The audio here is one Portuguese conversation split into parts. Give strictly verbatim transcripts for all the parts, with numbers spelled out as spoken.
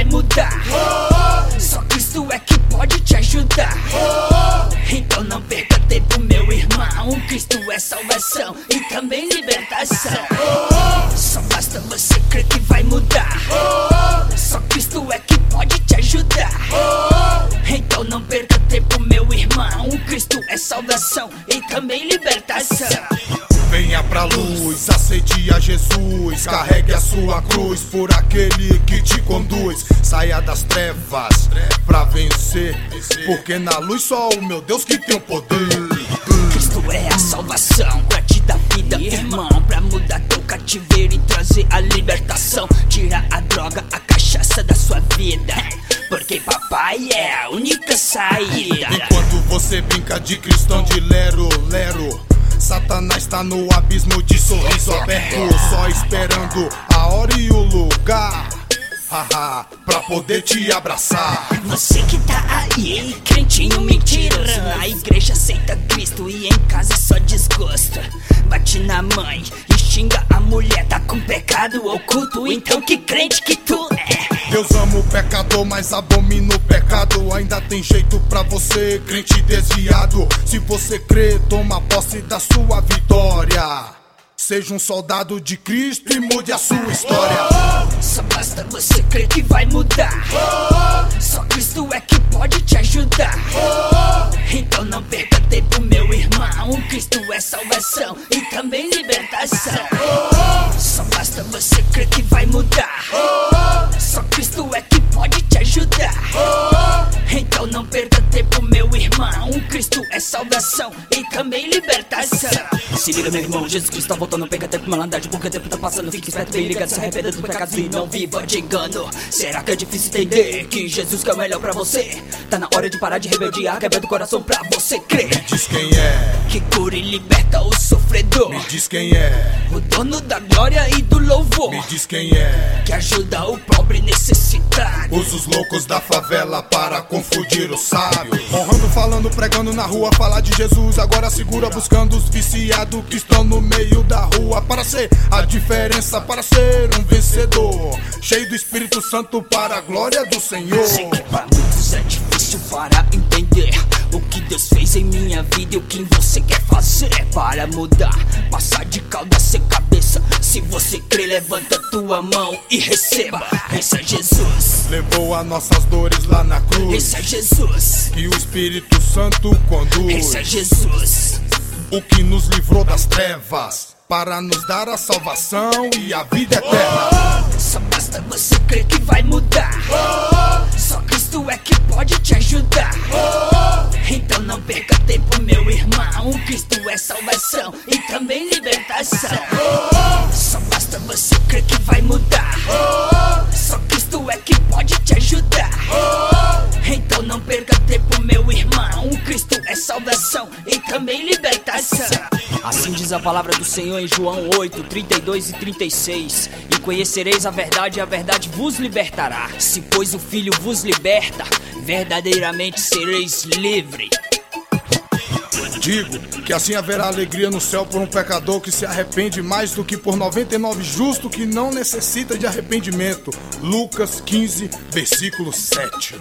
vai mudar. Só Cristo é que pode te ajudar. Então não perca tempo, meu irmão. Cristo é salvação e também libertação. Só basta você crer que vai mudar. Só Cristo é que pode te ajudar. Então não perca tempo, meu irmão. Cristo é salvação e também libertação. Venha pra luz, aceite a Jesus. Carregue a sua cruz por aquele que te conduz. Saia das trevas pra vencer, porque na luz só o meu Deus que tem o poder. Cristo é a salvação pra te dar vida, irmão, pra mudar teu cativeiro e trazer a libertação. Tirar a droga, a cachaça da sua vida, porque papai é a única saída. Enquanto você brinca de cristão de lero, lero, Satanás tá no abismo de sorriso aberto, só esperando a hora e o lugar, haha, pra poder te abraçar. Você que tá aí, crentinho mentiroso, na igreja aceita Cristo e em casa só desgosto. Bate na mãe e xinga a mulher, tá com pecado oculto, então que crente que tu é? Deus ama o pecador, mas abomina o pecado. Ainda tem jeito pra você, crente desviado. Se você crê, toma posse da sua vitória. Seja um soldado de Cristo e mude a sua história. Só basta você crer que vai mudar. Só Cristo é que pode te ajudar. Então não perca tempo, meu irmão. Cristo é salvação e também libertação. Só basta você crer que vai mudar. Só Cristo é que pode te ajudar. Então não perca tempo, meu irmão. Cristo é salvação e também libertação. Se liga, meu irmão, Jesus Cristo tá voltando. Não perca tempo, malandragem, porque o tempo tá passando. Fique esperto, bem ligado, se arrependa dos pecados e não viva de engano. Será que é difícil entender que Jesus que é o melhor pra você? Tá na hora de parar de rebeldear, quebra do coração pra você crer. Me diz quem é que cura e liberta o sofredor. Me diz quem é o dono da glória e do louvor. Me diz quem é que ajuda o pobre necessitado. Usa os loucos da favela para confundir os sábios. Honrando, falando, pregando na rua, falar de Jesus. Agora segura, buscando os viciados que estão no meio da rua. Para ser a diferença, para ser um vencedor, cheio do Espírito Santo para a glória do Senhor. Sei que pra muitos é difícil para entender o que Deus fez em minha vida e o que você quer fazer para mudar. Passar de cauda a ser cabeça. Se você crê, levanta tua mão e receba. Esse é Jesus. Levou as nossas dores lá na cruz. Esse é Jesus. Que o Espírito Santo conduz. Esse é Jesus. O que nos livrou das trevas para nos dar a salvação e a vida eterna. Só basta você crer que vai mudar. Só Cristo é que pode te ajudar. Então não perca tempo, meu irmão. Cristo é salvação e também libertação. Só basta você crer que vai mudar. Só Cristo é que pode te ajudar. Então não perca tempo, meu irmão. Cristo é salvação e também libertação. Assim diz a palavra do Senhor em João oito, trinta e dois e trinta e seis. E conhecereis a verdade e a verdade vos libertará. Se pois o Filho vos liberta, verdadeiramente sereis livres. Digo que assim haverá alegria no céu por um pecador que se arrepende mais do que por noventa e nove justo que não necessita de arrependimento. Lucas quinze, versículo sete.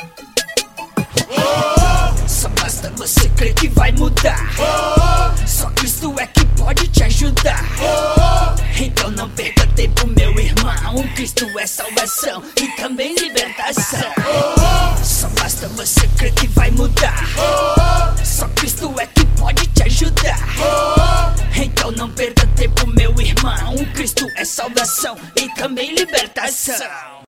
Só basta você crer que vai mudar. Só Cristo é que pode te ajudar. Então não perca tempo, meu irmão. Cristo é salvação e também libertação. Só basta você crer que vai mudar. Só Cristo é que pode te ajudar. Então não perca tempo, meu irmão. Cristo é salvação e também libertação.